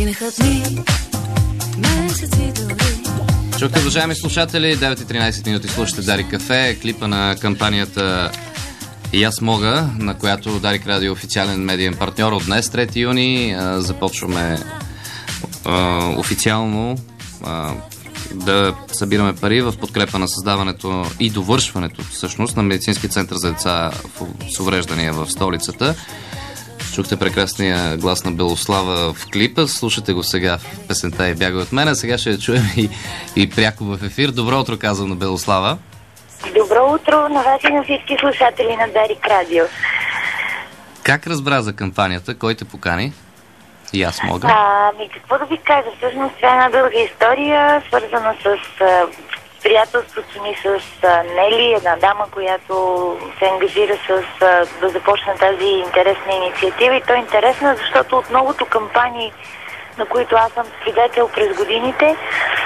Минаха дни, месеци дори. Чухте, уважаеми слушатели, 9:13 минути слушате Дарик Кафе, клипа на кампанията И аз мога, на която Дарик Радио е официален медиен партньор от днес, 3 юни. Започваме официално да събираме пари в подкрепа на създаването и довършването всъщност на медицински център за деца с увреждания в столицата. Чухте прекрасния глас на Белослава в клипа. Слушате го сега в песента "И бягай от мен". Сега ще я чуем и пряко в ефир. Добро утро, казвам на Белослава. Добро утро на вас и на всички слушатели на Дарик Радио. Как разбра за кампанията? Кой те покани? И аз мога. Какво да ви кажа? Всъщност това е една дълга история, свързана с приятелството ни с Нели, една дама, която се ангажира да започне тази интересна инициатива. И то е интересна, защото от многото кампании, на които аз съм свидетел през годините,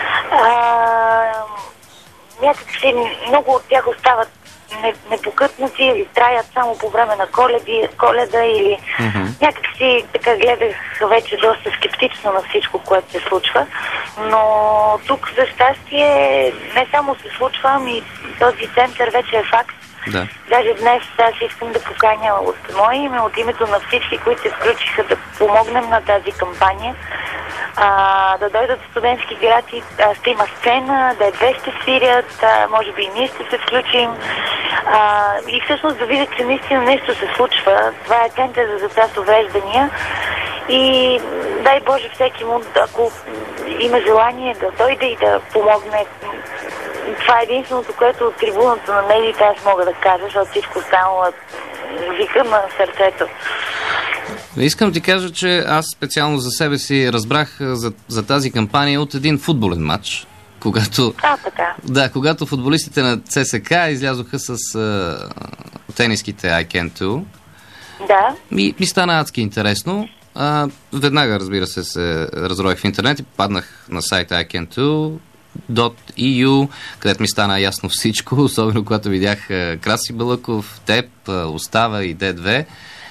някакси много от тях остават непокътнати или траят само по време на Коледа или някакси така гледах вече доста скептично на всичко, което се случва. Но тук за щастие не само се случва, ами този център вече е факт. Да. Даже днес аз искам да поканя от мое име, от името на всички, които се включиха да помогнем на тази кампания, да дойдат в Студентски град и ще има сцена, да едва ще свирят, може би и ние ще се включим и всъщност да видят, че наистина нещо се случва. Това е център за деца с увреждания и дай Боже всеки му, ако има желание да дойде и да помогне. Това е единственото, което от трибуната на медиите аз мога да кажа, защото всичко останало вика на сърцето. Искам ти кажа, че аз специално за себе си разбрах за тази кампания от един футболен матч, когато футболистите на ЦСК излязоха с тениските I Can Too. Да. Ми стана адски интересно. Веднага, разбира се разроих в интернет и попаднах на сайта iCan2.eu, където ми стана ясно всичко, особено когато видях Краси Балъков, теб, Остава и Д2.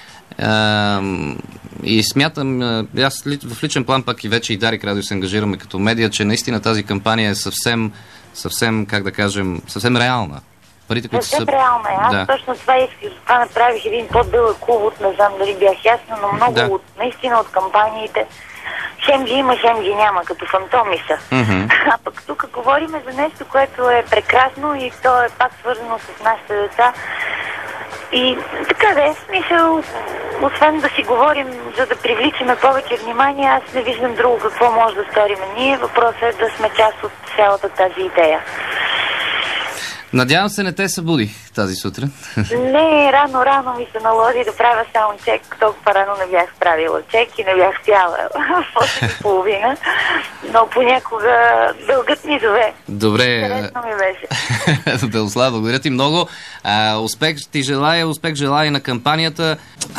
И смятам, аз в личен план пак и вече и Дарик Радио се ангажираме като медия, че наистина тази кампания е съвсем, как да кажем, съвсем реална. Парите, които са... реална. Аз точно това направих един по-дълъг увод, не знам дали бях ясна, но много наистина от кампаниите хем ги има, хем ги няма, като фантомиса. А пък тук говорим за нещо, което е прекрасно и то е пак свързано с нашите деца. И така да е смисъл, освен да си говорим, за да привличаме повече внимание, аз не виждам друго какво може да сторим ние. Въпросът е да сме част от цялата тази идея. Надявам се не те събудих тази сутрин. Не, рано ми се наложи да правя саундчек. Толкова рано не бях правила чек и не бях спяла в 8:30. Но понякога дългът ми зове. Добре. Интересно ми беше. Белослава, благодаря ти много. Успех ти желая, успех желая на кампанията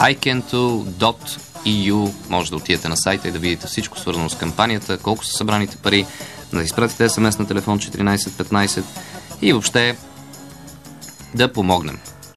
iCan2.eu. Може да отидете на сайта и да видите всичко свързано с кампанията, колко са събраните пари, да изпратите SMS на телефон 1415 и въобще да помогнем.